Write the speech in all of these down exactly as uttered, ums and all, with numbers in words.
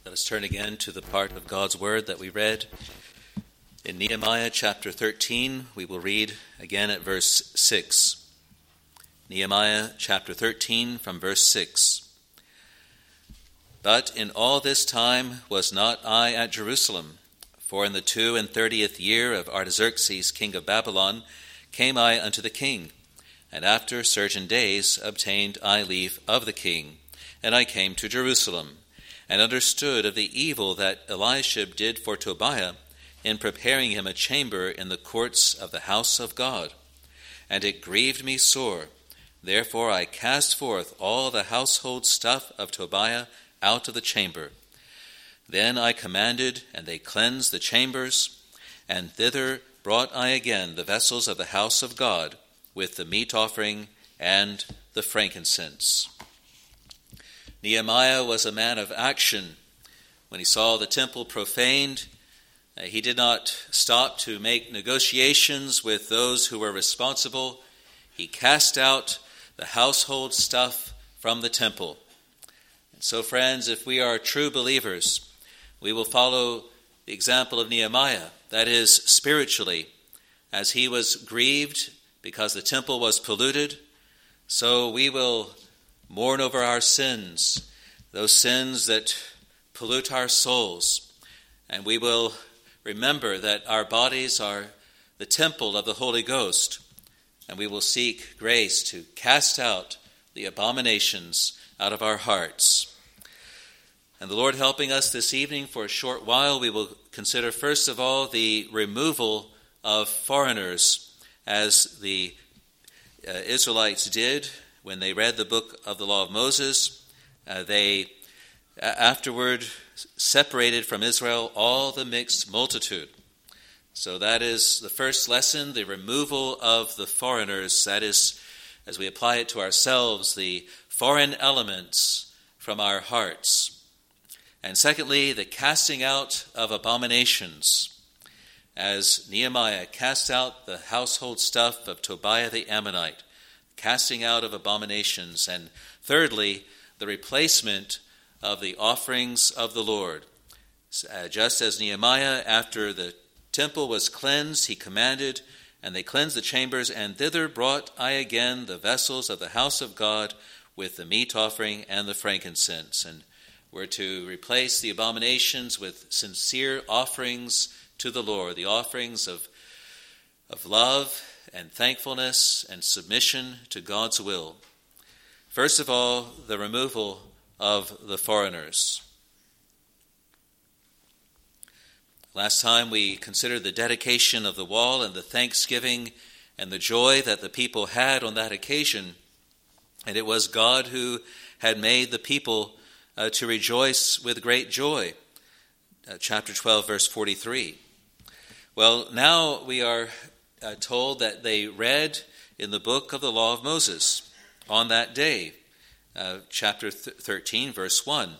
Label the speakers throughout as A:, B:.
A: Let us turn again to the part of God's Word that we read in Nehemiah chapter thirteen. We will read again at verse six. Nehemiah chapter thirteen from verse six. But in all this time was not I at Jerusalem, for in the two and thirtieth year of Artaxerxes king of Babylon came I unto the king, and after certain days obtained I leave of the king, and I came to Jerusalem, and understood of the evil that Eliashib did for Tobiah in preparing him a chamber in the courts of the house of God. And it grieved me sore. Therefore I cast forth all the household stuff of Tobiah out of the chamber. Then I commanded, and they cleansed the chambers, and thither brought I again the vessels of the house of God, with the meat offering and the frankincense. Nehemiah was a man of action. When he saw the temple profaned, uh, he did not stop to make negotiations with those who were responsible. He cast out the household stuff from the temple. And so, friends, if we are true believers, we will follow the example of Nehemiah, that is, spiritually. As he was grieved because the temple was polluted, so we will mourn over our sins, those sins that pollute our souls, and we will remember that our bodies are the temple of the Holy Ghost, and we will seek grace to cast out the abominations out of our hearts. And the Lord helping us this evening for a short while, we will consider first of all the removal of foreigners, as the uh, Israelites did when they read the book of the law of Moses. Uh, they uh, afterward separated from Israel all the mixed multitude. So that is the first lesson, the removal of the foreigners. That is, as we apply it to ourselves, the foreign elements from our hearts. And secondly, the casting out of abominations, as Nehemiah cast out the household stuff of Tobiah the Ammonite, casting out of abominations. And thirdly, the replacement of the offerings of the Lord. Uh, just as Nehemiah, after the temple was cleansed, he commanded, and they cleansed the chambers, and thither brought I again the vessels of the house of God with the meat offering and the frankincense. And we're to replace the abominations with sincere offerings to the Lord, the offerings of, of love and thankfulness and submission to God's will. First of all, the removal of the foreigners. Last time we considered the dedication of the wall and the thanksgiving and the joy that the people had on that occasion. And it was God who had made the people uh, to rejoice with great joy. Uh, chapter twelve, verse forty-three. Well, now we are uh, told that they read in the book of the law of Moses on that day, uh, chapter th- thirteen, verse one.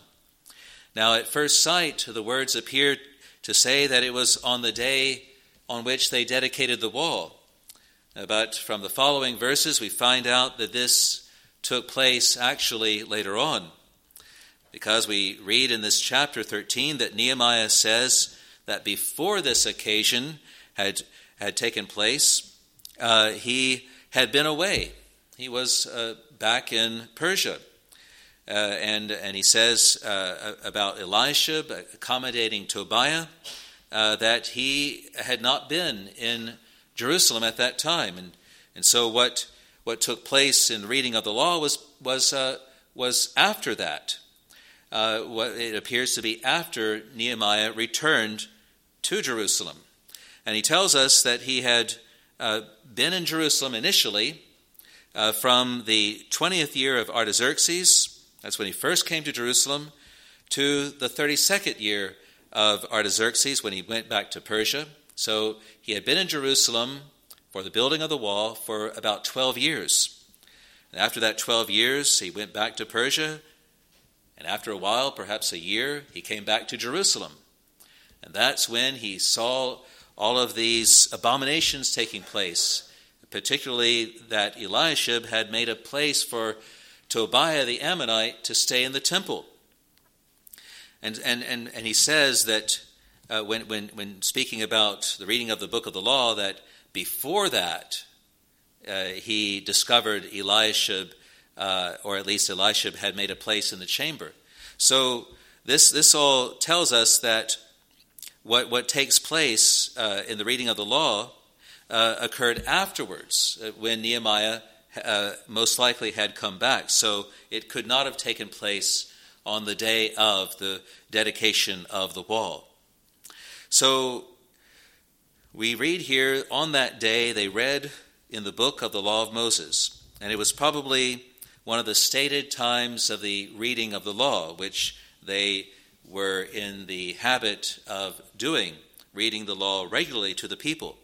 A: Now, at first sight, the words appear to say that it was on the day on which they dedicated the wall. Uh, but from the following verses, we find out that this took place actually later on, because we read in this chapter thirteen that Nehemiah says that before this occasion had had taken place, uh, he had been away. He was uh, back in Persia. Uh, and, and he says uh, about Eliashib accommodating Tobiah uh, that he had not been in Jerusalem at that time. And, and so what what took place in the reading of the law was, was, uh, was after that. Uh, what it appears to be after Nehemiah returned to Jerusalem. And he tells us that he had uh, been in Jerusalem initially uh, from the twentieth year of Artaxerxes, that's when he first came to Jerusalem, to the thirty-second year of Artaxerxes when he went back to Persia. So he had been in Jerusalem for the building of the wall for about twelve years. And after that twelve years, he went back to Persia. And after a while, perhaps a year, he came back to Jerusalem. And that's when he saw all of these abominations taking place, particularly that Eliashib had made a place for Tobiah the Ammonite to stay in the temple. And and, and, and he says that uh, when, when, when speaking about the reading of the book of the law, that before that uh, he discovered Eliashib, uh, or at least Eliashib had made a place in the chamber. So this this all tells us that what, what takes place uh, in the reading of the law uh, occurred afterwards, uh, when Nehemiah uh, most likely had come back. So it could not have taken place on the day of the dedication of the wall. So we read here, on that day they read in the book of the law of Moses. And it was probably one of the stated times of the reading of the law, which they were in the habit of doing, reading the law regularly to the people.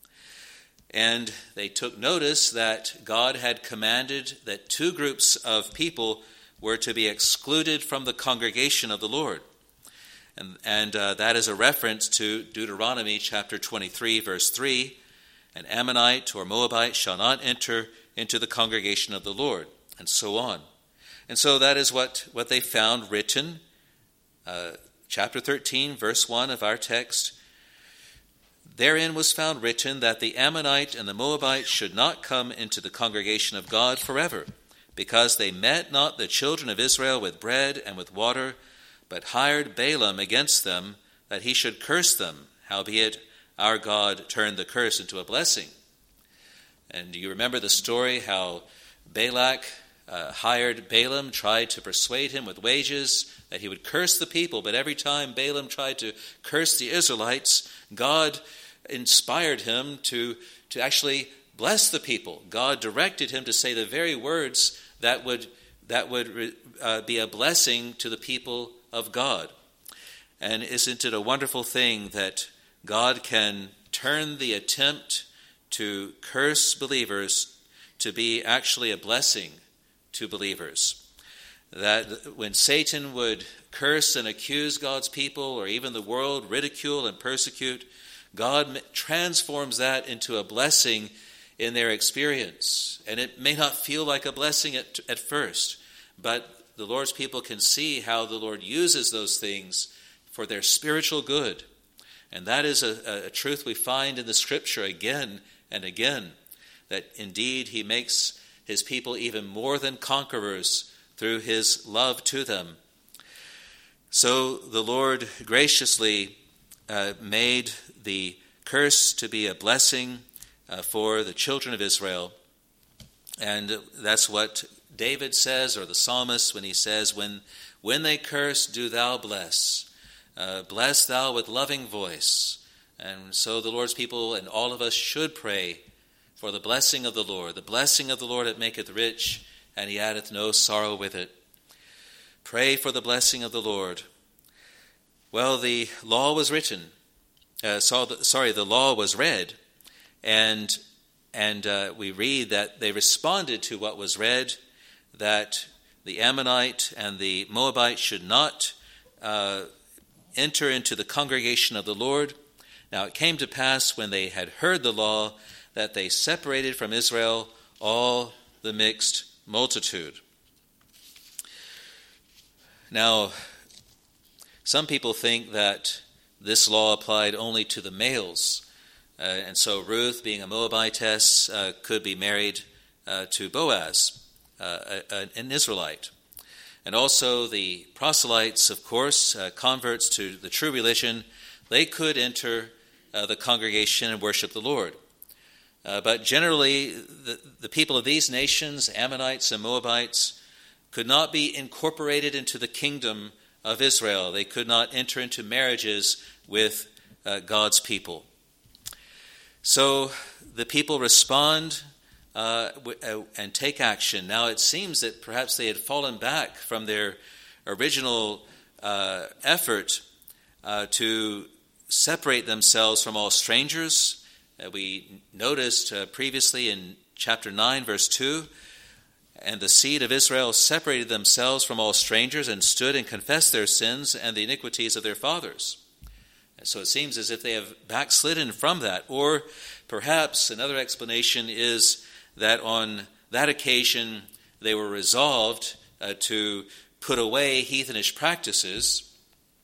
A: And they took notice that God had commanded that two groups of people were to be excluded from the congregation of the Lord. And, and uh, that is a reference to Deuteronomy chapter twenty-three, verse three. An Ammonite or Moabite shall not enter into the congregation of the Lord, and so on. And so that is what, what they found written. Uh, chapter thirteen, verse one of our text. Therein was found written that the Ammonite and the Moabite should not come into the congregation of God forever, because they met not the children of Israel with bread and with water, but hired Balaam against them, that he should curse them. Howbeit our God turned the curse into a blessing. And you remember the story how Balak uh, hired Balaam, tried to persuade him with wages that he would curse the people, but every time Balaam tried to curse the Israelites, God inspired him to, to actually bless the people. God directed him to say the very words that would, that would uh, be a blessing to the people of God. And isn't it a wonderful thing that God can turn the attempt to curse believers to be actually a blessing to believers? That when Satan would curse and accuse God's people, or even the world, ridicule and persecute, God transforms that into a blessing in their experience. And it may not feel like a blessing at, at first, but the Lord's people can see how the Lord uses those things for their spiritual good. And that is a, a truth we find in the Scripture again and again, that indeed he makes his people even more than conquerors through his love to them. So the Lord graciously uh, made the curse to be a blessing uh, for the children of Israel. And that's what David says, or the psalmist, when he says, when, when they curse, do thou bless. Uh, bless thou with loving voice. And so the Lord's people and all of us should pray for the blessing of the Lord. The blessing of the Lord that maketh rich, and he addeth no sorrow with it. Pray for the blessing of the Lord. Well, the law was written. Uh, saw the, sorry, the law was read. And, and uh, we read that they responded to what was read, that the Ammonite and the Moabite should not uh, enter into the congregation of the Lord. Now it came to pass, when they had heard the law, that they separated from Israel all the mixed multitude. Now, some people think that this law applied only to the males, uh, and so Ruth, being a Moabitess, uh, could be married uh, to Boaz, uh, a, an Israelite. And also the proselytes, of course, uh, converts to the true religion, they could enter uh, the congregation and worship the Lord. Uh, but generally, the, the people of these nations, Ammonites and Moabites, could not be incorporated into the kingdom of Israel. They could not enter into marriages with uh, God's people. So the people respond uh, w- and take action. Now it seems that perhaps they had fallen back from their original uh, effort uh, to separate themselves from all strangers. Uh, we noticed uh, previously in chapter nine, verse two, and the seed of Israel separated themselves from all strangers and stood and confessed their sins and the iniquities of their fathers. And so it seems as if they have backslidden from that. Or perhaps another explanation is that on that occasion they were resolved uh, to put away heathenish practices,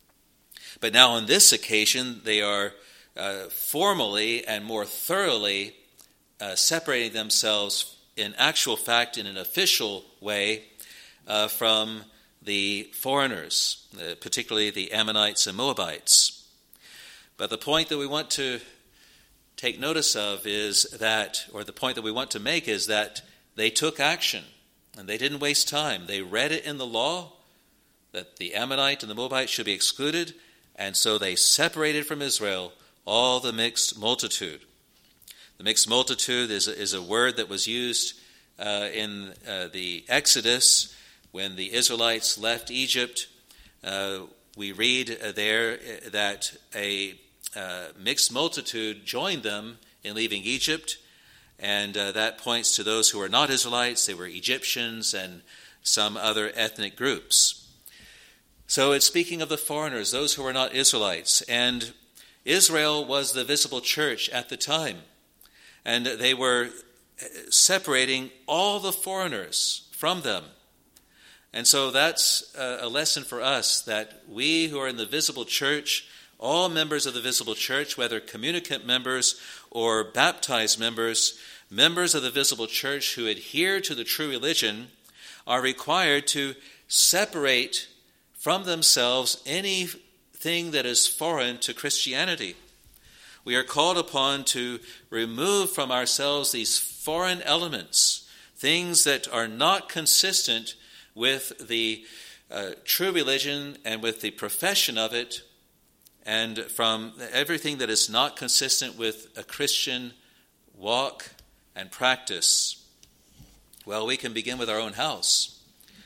A: But now on this occasion, they are uh, formally and more thoroughly uh, separating themselves in actual fact, in an official way, uh, from the foreigners, uh, particularly the Ammonites and Moabites. But the point that we want to take notice of is that, or the point that we want to make is that they took action and they didn't waste time. They read it in the law that the Ammonite and the Moabite should be excluded, and so they separated from Israel all the mixed multitude. The mixed multitude is a, is a word that was used uh, in uh, the Exodus when the Israelites left Egypt. Uh, we read uh, there that a uh, mixed multitude joined them in leaving Egypt, and uh, that points to those who were not Israelites. They were Egyptians and some other ethnic groups. So it's speaking of the foreigners, those who were not Israelites. And Israel was the visible church at the time. And they were separating all the foreigners from them. And so that's a lesson for us, that we who are in the visible church, all members of the visible church, whether communicant members or baptized members, members of the visible church who adhere to the true religion, are required to separate from themselves anything that is foreign to Christianity. We are called upon to remove from ourselves these foreign elements, things that are not consistent with the uh, true religion and with the profession of it, and from everything that is not consistent with a Christian walk and practice. Well, we can begin with our own house.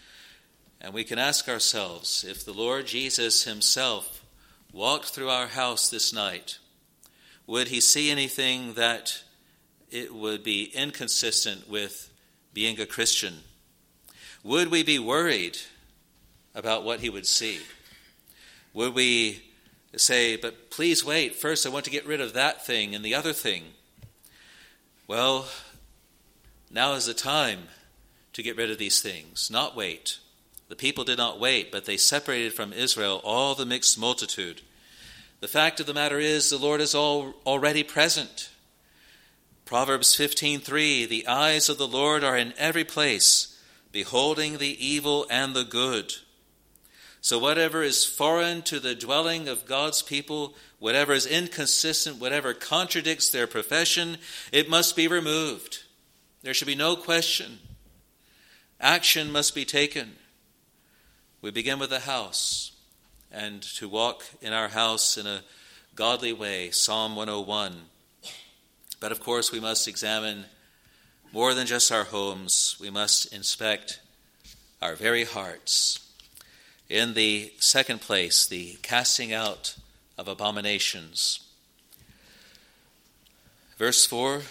A: And we can ask ourselves, if the Lord Jesus himself walked through our house this night, would he see anything that it would be inconsistent with being a Christian? Would we be worried about what he would see? Would we say, but please wait, first I want to get rid of that thing and the other thing? Well, now is the time to get rid of these things, not wait. The people did not wait, but they separated from Israel all the mixed multitude. The fact of the matter is, the Lord is all already present. Proverbs fifteen three, the eyes of the Lord are in every place, beholding the evil and the good. So whatever is foreign to the dwelling of God's people, whatever is inconsistent, whatever contradicts their profession, it must be removed. There should be no question. Action must be taken. We begin with the house, and to walk in our house in a godly way, Psalm one oh one. But of course we must examine more than just our homes. We must inspect our very hearts. In the second place, the casting out of abominations. Verse four,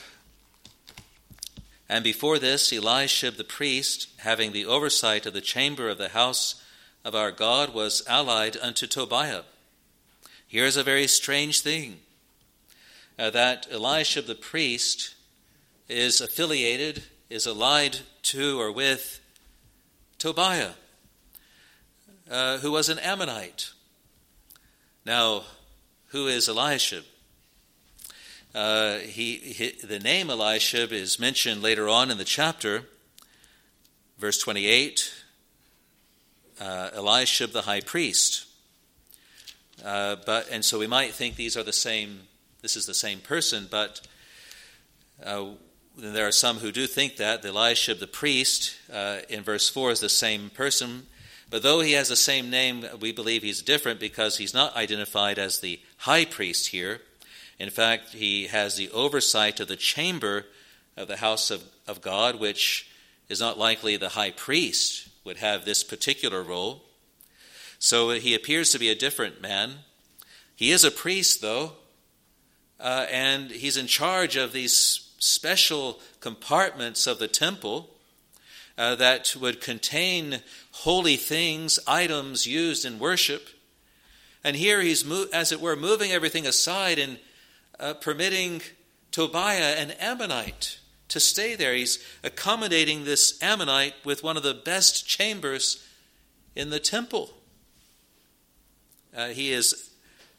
A: and before this, Eliashib the priest, having the oversight of the chamber of the house of our God, was allied unto Tobiah. Here is a very strange thing, uh, that Eliashib the priest is affiliated, is allied to or with Tobiah, uh, who was an Ammonite. Now, who is Eliashib? Uh, he, he, the name Eliashib is mentioned later on in the chapter, verse twenty-eight. Uh, Eliashib the high priest. Uh, but and so we might think these are the same, this is the same person, but uh, there are some who do think that. The Eliashib the priest uh, in verse four is the same person, but though he has the same name, we believe he's different because he's not identified as the high priest here. In fact, he has the oversight of the chamber of the house of, of God, which is not likely the high priest would have this particular role. So he appears to be a different man. He is a priest, though, uh, and he's in charge of these special compartments of the temple uh, that would contain holy things, items used in worship. And here he's, mo- as it were, moving everything aside and uh, permitting Tobiah, an Ammonite, to stay there. He's accommodating this Ammonite with one of the best chambers in the temple. Uh, he is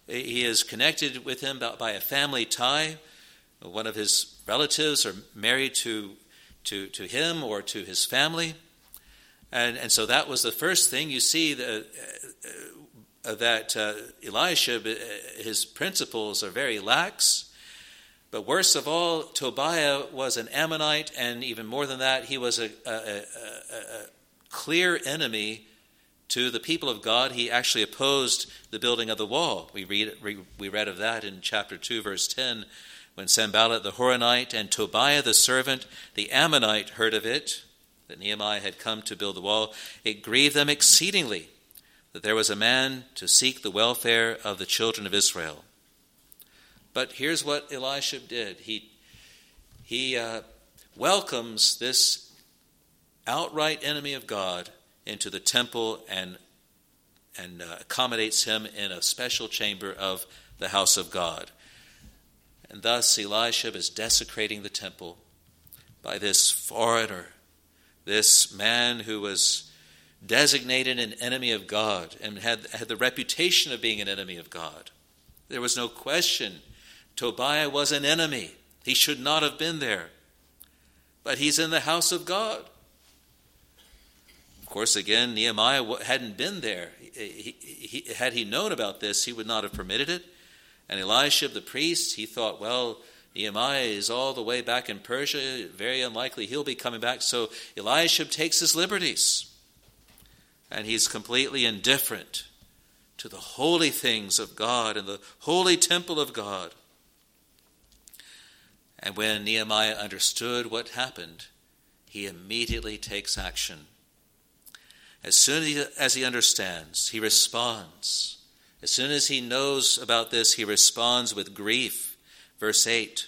A: he is connected with him by a family tie. One of his relatives are married to to, to him or to his family. And, and so that was the first thing. You see the, uh, that uh, Elisha, his principles are very lax. But worst of all, Tobiah was an Ammonite, and even more than that, he was a, a, a, a clear enemy to the people of God. He actually opposed the building of the wall. We read we read of that in chapter two, verse ten, when Sanballat the Horonite and Tobiah the servant, the Ammonite, heard of it, that Nehemiah had come to build the wall. It grieved them exceedingly that there was a man to seek the welfare of the children of Israel. But here's what Elisha did. He he uh, welcomes this outright enemy of God into the temple and and uh, accommodates him in a special chamber of the house of God. And thus Elisha is desecrating the temple by this foreigner, this man who was designated an enemy of God and had, had the reputation of being an enemy of God. There was no question. Tobiah was an enemy. He should not have been there. But he's in the house of God. Of course, again, Nehemiah hadn't been there. He, he, had he known about this, he would not have permitted it. And Elisha, the priest, he thought, well, Nehemiah is all the way back in Persia. Very unlikely he'll be coming back. So Elisha takes his liberties. And he's completely indifferent to the holy things of God and the holy temple of God. And when Nehemiah understood what happened, he immediately takes action. As soon as he understands, he responds. As soon as he knows about this, he responds with grief. Verse eight,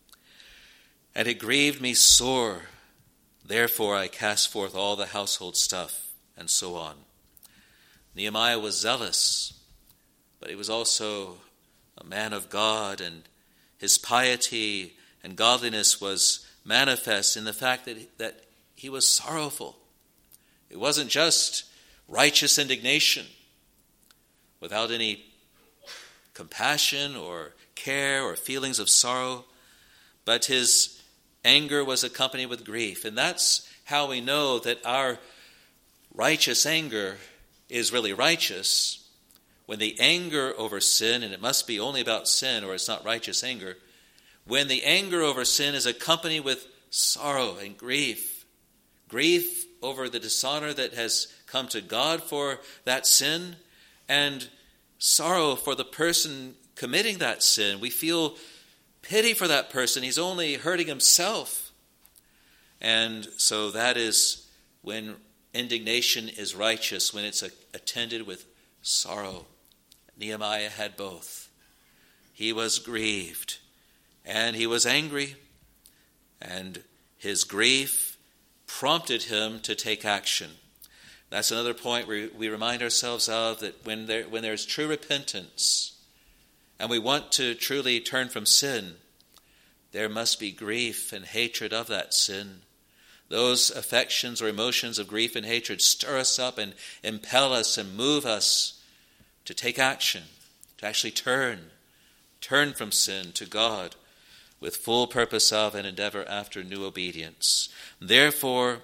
A: and it grieved me sore, therefore I cast forth all the household stuff, and so on. Nehemiah was zealous, but he was also a man of God, and his piety and godliness was manifest in the fact that, that he was sorrowful. It wasn't just righteous indignation without any compassion or care or feelings of sorrow, but his anger was accompanied with grief. And that's how we know that our righteous anger is really righteous. When the anger over sin, and it must be only about sin or it's not righteous anger, when the anger over sin is accompanied with sorrow and grief, grief over the dishonor that has come to God for that sin, and sorrow for the person committing that sin. We feel pity for that person. He's only hurting himself. And so that is when indignation is righteous, when it's attended with sorrow. Nehemiah had both. He was grieved and he was angry, and his grief prompted him to take action. That's another point where we remind ourselves of, that when there when there's true repentance and we want to truly turn from sin, there must be grief and hatred of that sin. Those affections or emotions of grief and hatred stir us up and impel us and move us to take action, to actually turn, turn from sin to God with full purpose of and endeavor after new obedience. Therefore,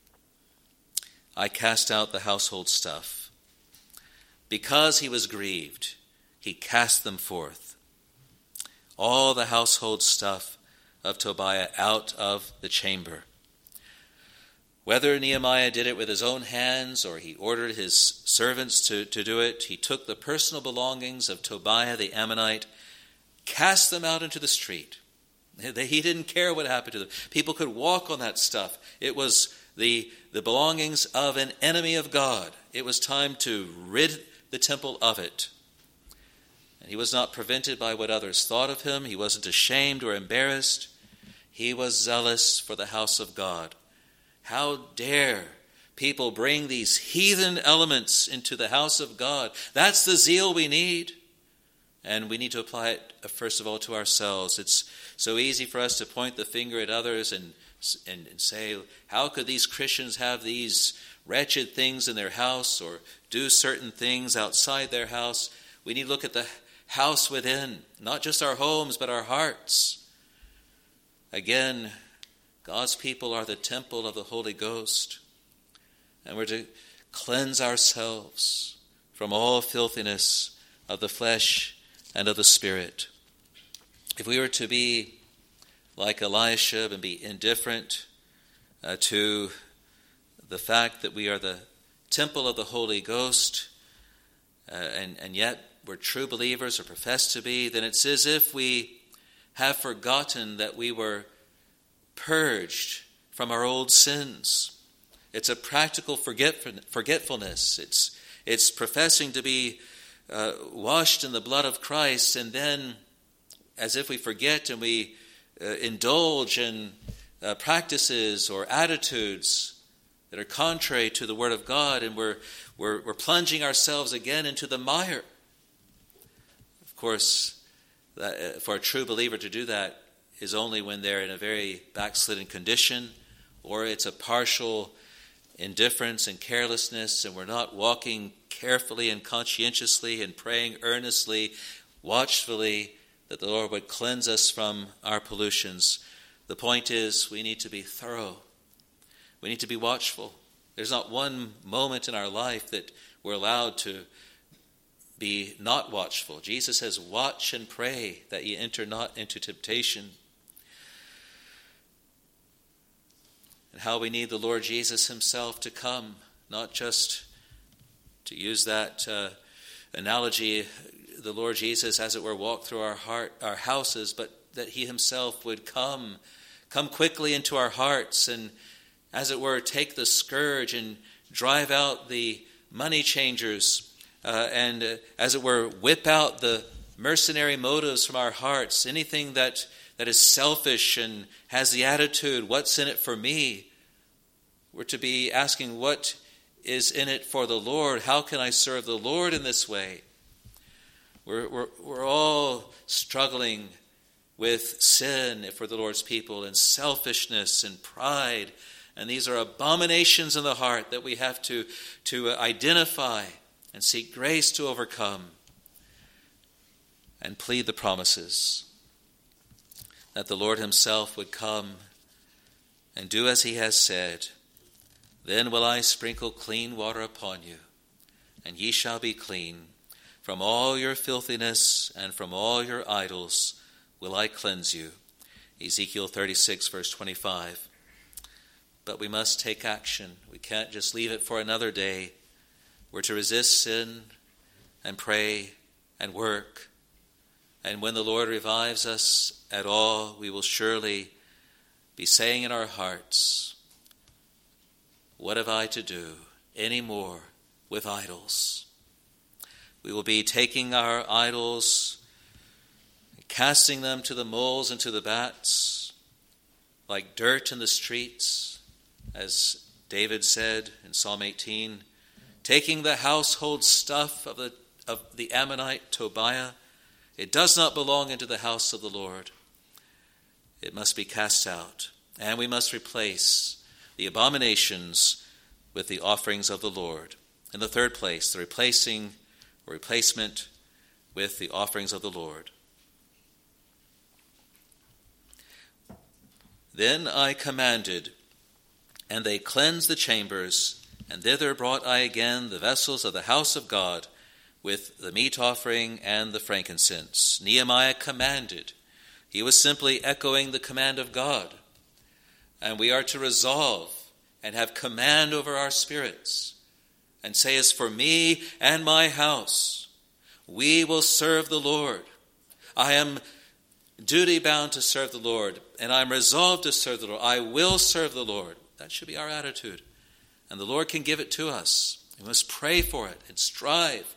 A: I cast out the household stuff. Because he was grieved, he cast them forth. All the household stuff of Tobiah out of the chamber. Whether Nehemiah did it with his own hands or he ordered his servants to, to do it, he took the personal belongings of Tobiah the Ammonite, cast them out into the street. He didn't care what happened to them. People could walk on that stuff. It was the, the belongings of an enemy of God. It was time to rid the temple of it. And he was not prevented by what others thought of him. He wasn't ashamed or embarrassed. He was zealous for the house of God. How dare people bring these heathen elements into the house of God? That's the zeal we need. And we need to apply it, first of all, to ourselves. It's so easy for us to point the finger at others and, and, and say, how could these Christians have these wretched things in their house or do certain things outside their house? We need to look at the house within, not just our homes, but our hearts. Again, God's people are the temple of the Holy Ghost, and we're to cleanse ourselves from all filthiness of the flesh and of the spirit. If we were to be like Eliashib and be indifferent uh, to the fact that we are the temple of the Holy Ghost, uh, and, and yet we're true believers or profess to be, then it's as if we have forgotten that we were purged from our old sins. It's a practical forgetfulness. It's, it's professing to be uh, washed in the blood of Christ, and then as if we forget and we uh, indulge in uh, practices or attitudes that are contrary to the Word of God, and we're, we're, we're plunging ourselves again into the mire. Of course, that, uh, for a true believer to do that is only when they're in a very backslidden condition, or it's a partial indifference and carelessness, and we're not walking carefully and conscientiously and praying earnestly, watchfully, that the Lord would cleanse us from our pollutions. The point is, we need to be thorough. We need to be watchful. There's not one moment in our life that we're allowed to be not watchful. Jesus says, watch and pray that ye enter not into temptation. And how we need the Lord Jesus himself to come, not just to use that uh, analogy, the Lord Jesus, as it were, walk through our heart, our houses, but that he himself would come, come quickly into our hearts and, as it were, take the scourge and drive out the money changers uh, and, uh, as it were, whip out the mercenary motives from our hearts, anything that, that is selfish and has the attitude, what's in it for me? We're to be asking, what is in it for the Lord? How can I serve the Lord in this way? We're, we're, we're all struggling with sin if we're the Lord's people, and selfishness and pride. And these are abominations in the heart that we have to, to identify and seek grace to overcome and plead the promises that the Lord himself would come and do as he has said. Then will I sprinkle clean water upon you, and ye shall be clean. From all your filthiness and from all your idols will I cleanse you. Ezekiel thirty-six, verse twenty-five. But we must take action. We can't just leave it for another day. We're to resist sin and pray and work. And when the Lord revives us at all, we will surely be saying in our hearts, what have I to do any more with idols? We will be taking our idols, casting them to the moles and to the bats, like dirt in the streets, as David said in Psalm eighteen, taking the household stuff of the, of the Ammonite Tobiah. It does not belong into the house of the Lord. It must be cast out, and we must replace the abominations with the offerings of the Lord. In the third place, the replacing or replacement with the offerings of the Lord. Then I commanded, and they cleansed the chambers, and thither brought I again the vessels of the house of God, with the meat offering and the frankincense. Nehemiah commanded. He was simply echoing the command of God. And we are to resolve and have command over our spirits and say, as for me and my house, we will serve the Lord. I am duty bound to serve the Lord, and I am resolved to serve the Lord. I will serve the Lord. That should be our attitude. And the Lord can give it to us. We must pray for it and strive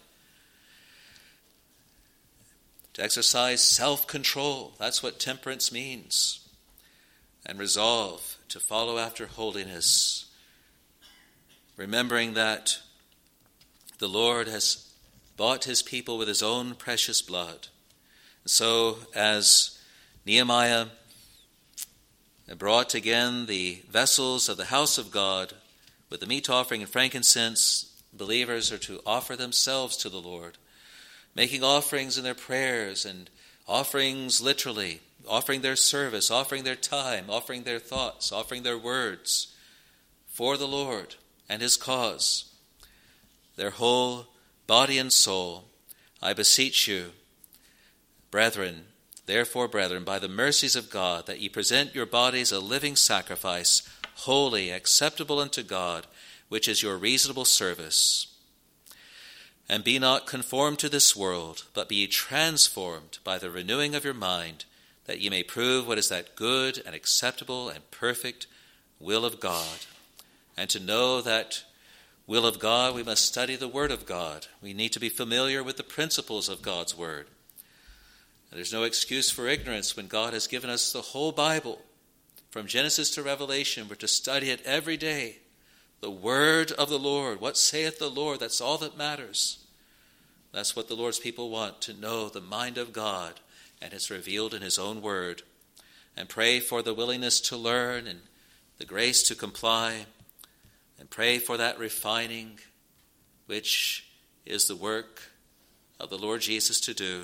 A: to exercise self-control. That's what temperance means. And resolve to follow after holiness, remembering that the Lord has bought his people with his own precious blood. So as Nehemiah brought again the vessels of the house of God with the meat offering and frankincense, believers are to offer themselves to the Lord, making offerings in their prayers and offerings literally, offering their service, offering their time, offering their thoughts, offering their words for the Lord and his cause, their whole body and soul, I beseech you, brethren, therefore, brethren, by the mercies of God, that ye present your bodies a living sacrifice, holy, acceptable unto God, which is your reasonable service. And be not conformed to this world, but be ye transformed by the renewing of your mind, that ye may prove what is that good and acceptable and perfect will of God. And to know that will of God, we must study the Word of God. We need to be familiar with the principles of God's Word. There's no excuse for ignorance when God has given us the whole Bible. From Genesis to Revelation, we're to study it every day. The word of the Lord. What saith the Lord? That's all that matters. That's what the Lord's people want, to know the mind of God, and it's revealed in his own word. And pray for the willingness to learn and the grace to comply. And pray for that refining, which is the work of the Lord Jesus to do,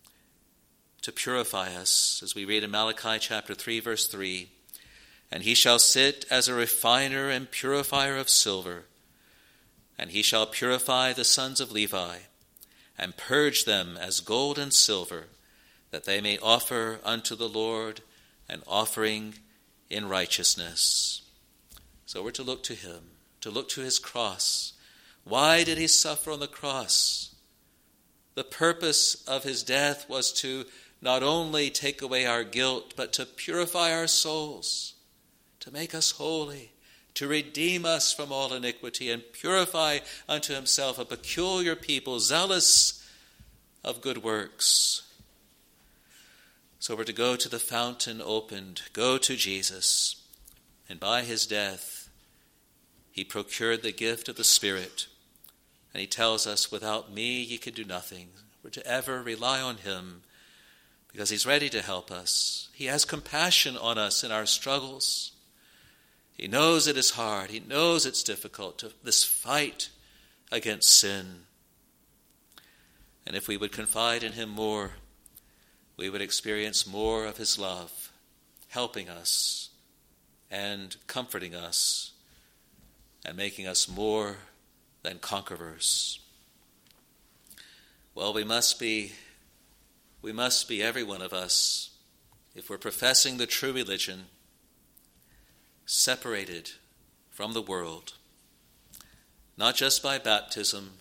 A: to purify us, as we read in Malachi chapter three, verse three. And he shall sit as a refiner and purifier of silver, and he shall purify the sons of Levi, and purge them as gold and silver, that they may offer unto the Lord an offering in righteousness. So we're to look to him, to look to his cross. Why did he suffer on the cross? The purpose of his death was to not only take away our guilt, but to purify our souls, to make us holy, to redeem us from all iniquity, and purify unto himself a peculiar people, zealous of good works. So we're to go to the fountain opened, go to Jesus, and by his death, he procured the gift of the Spirit. And he tells us, without me ye can do nothing. We're to ever rely on him, because he's ready to help us. He has compassion on us in our struggles. He knows it is hard. He knows it's difficult, to this fight against sin. And if we would confide in him more, we would experience more of his love, helping us and comforting us and making us more than conquerors. Well, we must be We must be, every one of us, if we're professing the true religion, separated from the world, not just by baptism,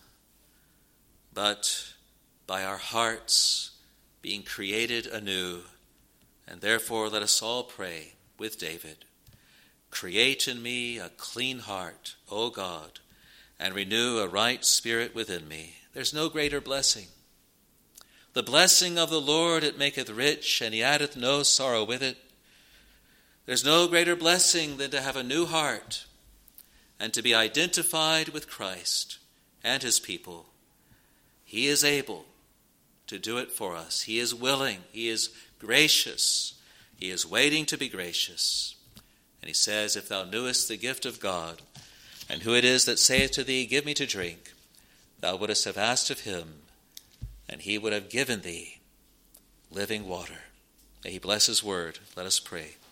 A: but by our hearts being created anew. And therefore let us all pray with David, create in me a clean heart, O God, and renew a right spirit within me. There's no greater blessing. The blessing of the Lord, it maketh rich, and he addeth no sorrow with it. There's no greater blessing than to have a new heart and to be identified with Christ and his people. He is able to do it for us. He is willing. He is gracious. He is waiting to be gracious. And he says, if thou knewest the gift of God, and who it is that saith to thee, give me to drink, thou wouldest have asked of him, and he would have given thee living water. May he bless his word. Let us pray.